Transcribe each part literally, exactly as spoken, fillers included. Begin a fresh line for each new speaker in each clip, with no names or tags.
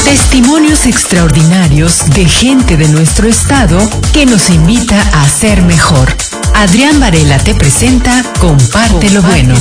Testimonios extraordinarios de gente de nuestro estado que nos invita a ser mejor. Adrián Varela te presenta Comparte lo bueno.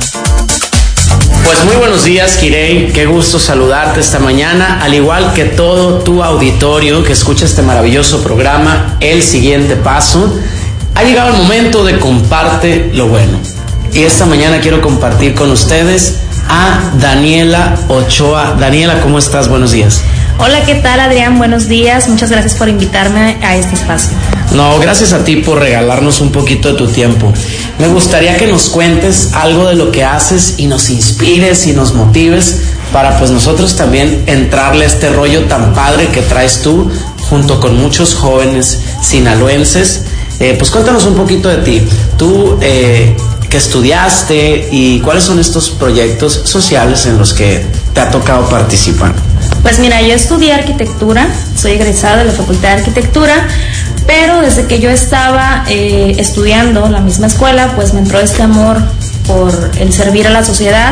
Pues muy buenos días, Kirei, qué gusto saludarte esta mañana, al igual que todo tu auditorio que escucha este maravilloso programa, El Siguiente Paso. Ha llegado el momento de Comparte lo bueno. Y esta mañana quiero compartir con ustedes a Daniela Ochoa. Daniela, ¿cómo estás? Buenos días.
Hola, ¿qué tal, Adrián? Buenos días. Muchas gracias por invitarme a este espacio.
No, gracias a ti por regalarnos un poquito de tu tiempo. Me gustaría que nos cuentes algo de lo que haces y nos inspires y nos motives para pues nosotros también entrarle a este rollo tan padre que traes tú junto con muchos jóvenes sinaloenses. Eh, pues cuéntanos un poquito de ti. Tú, eh, ¿qué estudiaste y cuáles son estos proyectos sociales en los que te ha tocado participar?
Pues mira, yo estudié arquitectura, soy egresada de la Facultad de Arquitectura, pero desde que yo estaba eh, estudiando la misma escuela, pues me entró este amor por el servir a la sociedad,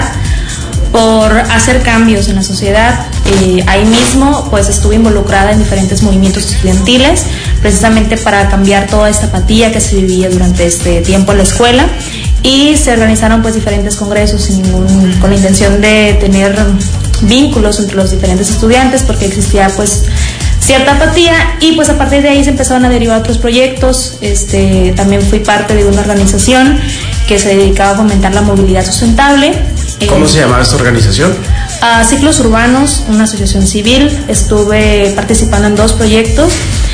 por hacer cambios en la sociedad. Eh, ahí mismo pues estuve involucrada en diferentes movimientos estudiantiles, precisamente para cambiar toda esta apatía que se vivía durante este tiempo en la escuela, y se organizaron pues diferentes congresos sin ningún, con la intención de tener vínculos entre los diferentes estudiantes, porque existía pues cierta apatía, y pues a partir de ahí se empezaron a derivar otros proyectos. Este, también fui parte de una organización que se dedicaba a fomentar la movilidad sustentable.
¿Cómo
eh,
se llamaba esta organización?
A Ciclos Urbanos, una asociación civil. Estuve participando en dos proyectos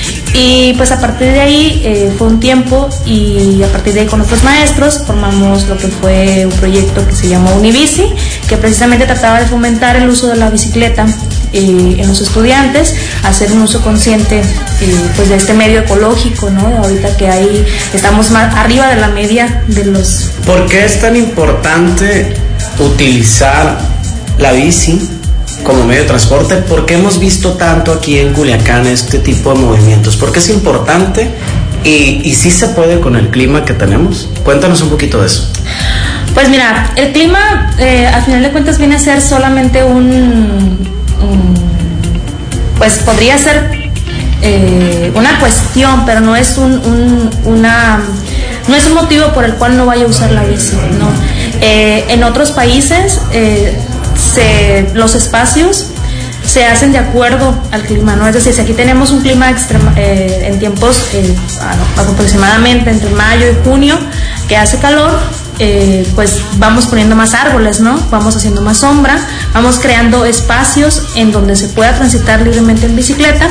y pues a partir de ahí eh, fue un tiempo, y a partir de ahí con otros maestros formamos lo que fue un proyecto que se llamó Unibici, que precisamente trataba de fomentar el uso de la bicicleta eh, en los estudiantes, hacer un uso consciente eh, pues de este medio ecológico, ¿no? Ahorita que ahí estamos más arriba de la media de los...
¿Por qué es tan importante utilizar la bici como medio de transporte? Porque hemos visto tanto aquí en Culiacán este tipo de movimientos. ¿Por qué es importante? Y, y sí se puede con el clima que tenemos. Cuéntanos un poquito de eso.
Pues mira, el clima eh, al final de cuentas viene a ser solamente un, un pues podría ser eh, una cuestión, pero no es un, un una no es un motivo por el cual no vaya a usar la bici, ¿no? Eh, en otros países eh, se, los espacios se hacen de acuerdo al clima, ¿no? Es decir, si aquí tenemos un clima extrema, eh, en tiempos eh, aproximadamente entre mayo y junio, que hace calor, eh, pues vamos poniendo más árboles, ¿no? Vamos haciendo más sombra, vamos creando espacios en donde se pueda transitar libremente en bicicleta,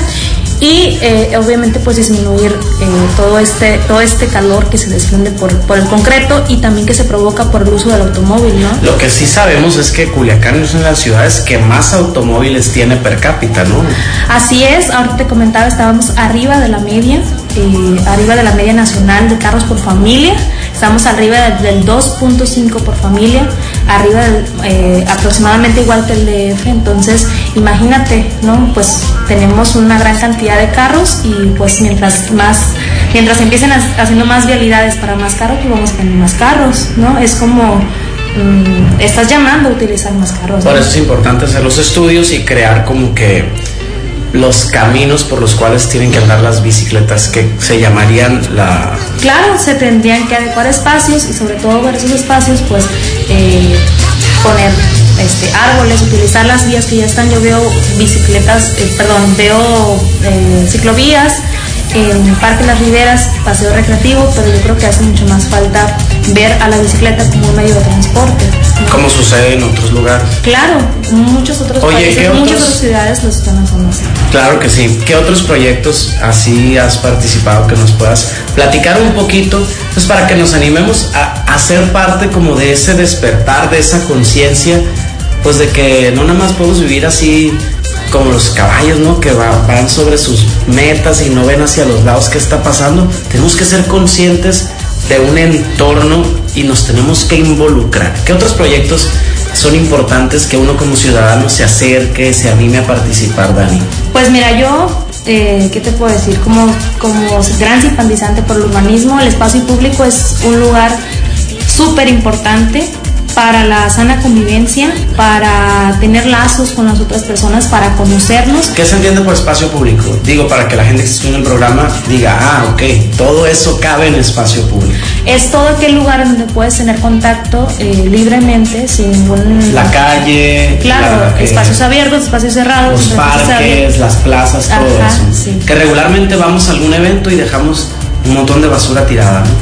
y eh, obviamente pues disminuir eh, todo este todo este calor que se desprende por, por el concreto, y también que se provoca por el uso del automóvil, ¿no?
Lo que sí sabemos es que Culiacán es una de las ciudades que más automóviles tiene per cápita, ¿no?
Así es, ahorita te comentaba, estábamos arriba de la media, eh, arriba de la media nacional de carros por familia. Estamos arriba del dos punto cinco por familia, arriba del, eh, aproximadamente igual que el D F. Entonces, imagínate, ¿no? Pues tenemos una gran cantidad de carros, y pues mientras más, mientras empiecen a, haciendo más vialidades para más carros, pues vamos a tener más carros, ¿no? Es como mmm, estás llamando a utilizar más carros, ¿no?
Por eso es importante hacer los estudios y crear como que los caminos por los cuales tienen que andar las bicicletas, que se llamarían la...
Claro, se tendrían que adecuar espacios, y sobre todo ver esos espacios, pues eh, poner este, árboles, utilizar las vías que ya están. Yo veo bicicletas, eh, perdón, veo eh, ciclovías en Parque Las Riberas, paseo recreativo, pero yo creo que hace mucho más falta ver a la bicicleta como un medio de transporte, ¿no?
Como sucede en otros lugares.
Claro, muchos otros
Oye,
países,
¿qué otros?
muchas otras ciudades los están haciendo así.
Claro que sí. ¿Qué otros proyectos así has participado que nos puedas platicar un poquito? Pues para que nos animemos a, a ser parte como de ese despertar, de esa conciencia, pues de que no nada más podemos vivir así como los caballos, ¿no? Que va, van sobre sus metas y no ven hacia los lados qué está pasando. Tenemos que ser conscientes de un entorno y nos tenemos que involucrar. ¿Qué otros proyectos son importantes que uno como ciudadano se acerque, se anime a participar, Dani?
Pues mira, yo, eh, ¿qué te puedo decir? Como, como gran simpatizante por el urbanismo, el espacio público es un lugar súper importante para la sana convivencia, para tener lazos con las otras personas, para conocernos.
¿Qué se entiende por espacio público? Digo, para que la gente que esté en el programa diga, ah, ok, todo eso cabe en espacio público.
Es todo aquel lugar donde puedes tener contacto eh, libremente, sin ningún...
La calle...
Claro,
la, eh,
espacios abiertos, espacios cerrados.
Los parques, las plazas, todo
Ajá,
eso.
Sí.
Que regularmente vamos a algún evento y dejamos un montón de basura tirada, ¿no?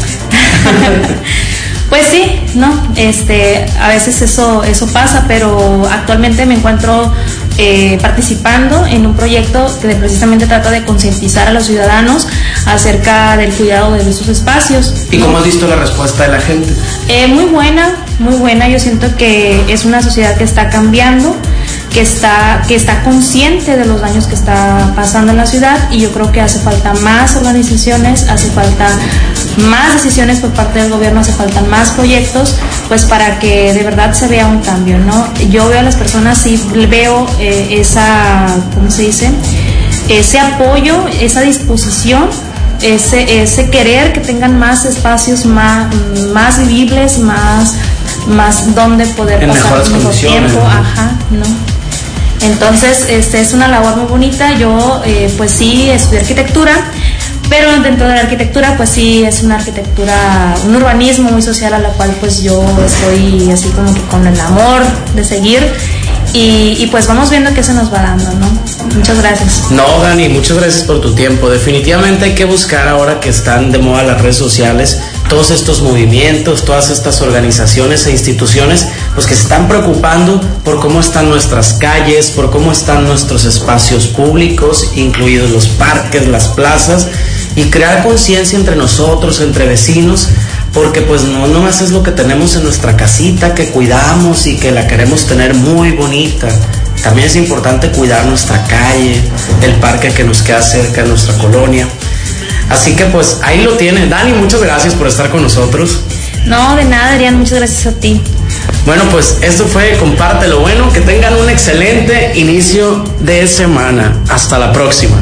Pues sí, no, este, a veces eso, eso pasa, pero actualmente me encuentro eh, participando en un proyecto que precisamente trata de concientizar a los ciudadanos acerca del cuidado de nuestros espacios.
¿Y cómo has visto la respuesta de la gente?
Eh, muy buena, muy buena. Yo siento que es una sociedad que está cambiando, que está, que está consciente de los daños que está pasando en la ciudad, y yo creo que hace falta más organizaciones, hace falta más decisiones por parte del gobierno, hace falta más proyectos, pues para que de verdad se vea un cambio, ¿no? Yo veo a las personas, sí veo eh, esa, ¿cómo se dice? Ese apoyo, esa disposición, ese, ese querer que tengan más espacios más, más vivibles, más, más donde poder
en
pasar un mejor tiempo,
¿no?
Ajá, ¿no? Entonces, este es una labor muy bonita. Yo, eh, pues sí, estudié arquitectura, pero dentro de la arquitectura, pues sí, es una arquitectura, un urbanismo muy social, a la cual pues yo estoy así como que con el amor de seguir. Y, y pues vamos viendo qué se nos va dando, ¿no? Muchas gracias.
No, Dani, muchas gracias por tu tiempo. Definitivamente hay que buscar, ahora que están de moda las redes sociales, todos estos movimientos, todas estas organizaciones e instituciones, pues que se están preocupando por cómo están nuestras calles, por cómo están nuestros espacios públicos, incluidos los parques, las plazas, y crear conciencia entre nosotros, entre vecinos, porque pues no nomás es lo que tenemos en nuestra casita, que cuidamos y que la queremos tener muy bonita. También es importante cuidar nuestra calle, el parque que nos queda cerca de nuestra colonia. Así que pues ahí lo tienen. Dani, muchas gracias por estar con nosotros.
No, de nada, Adrián, muchas gracias a ti.
Bueno, pues esto fue Comparte lo Bueno. Que tengan un excelente inicio de semana. Hasta la próxima.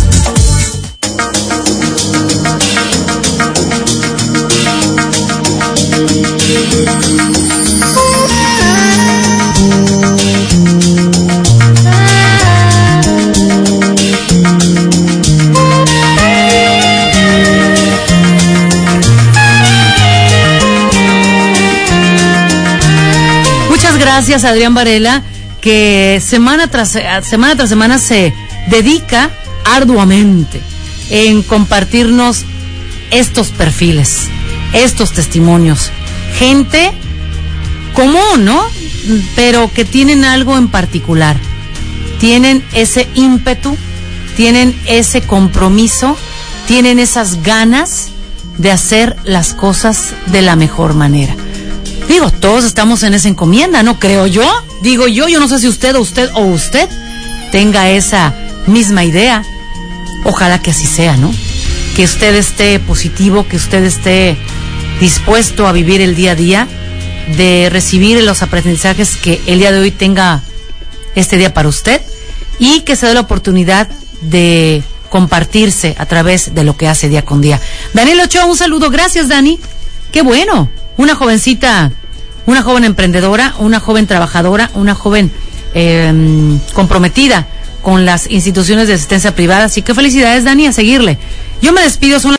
Gracias, Adrián Varela, que semana tras semana tras semana se dedica arduamente en compartirnos estos perfiles, estos testimonios. Gente común, ¿no? Pero que tienen algo en particular. Tienen ese ímpetu, tienen ese compromiso, tienen esas ganas de hacer las cosas de la mejor manera. Digo, todos estamos en esa encomienda, ¿no? Creo yo. Digo yo, yo no sé si usted o usted o usted tenga esa misma idea. Ojalá que así sea, ¿no? Que usted esté positivo, que usted esté dispuesto a vivir el día a día, de recibir los aprendizajes que el día de hoy tenga este día para usted, y que se dé la oportunidad de compartirse a través de lo que hace día con día. Daniel Ochoa, un saludo. Gracias, Dani. Qué bueno. Una jovencita, una joven emprendedora, una joven trabajadora, una joven eh, comprometida con las instituciones de asistencia privada. Así que felicidades, Dani, a seguirle. Yo me despido. Son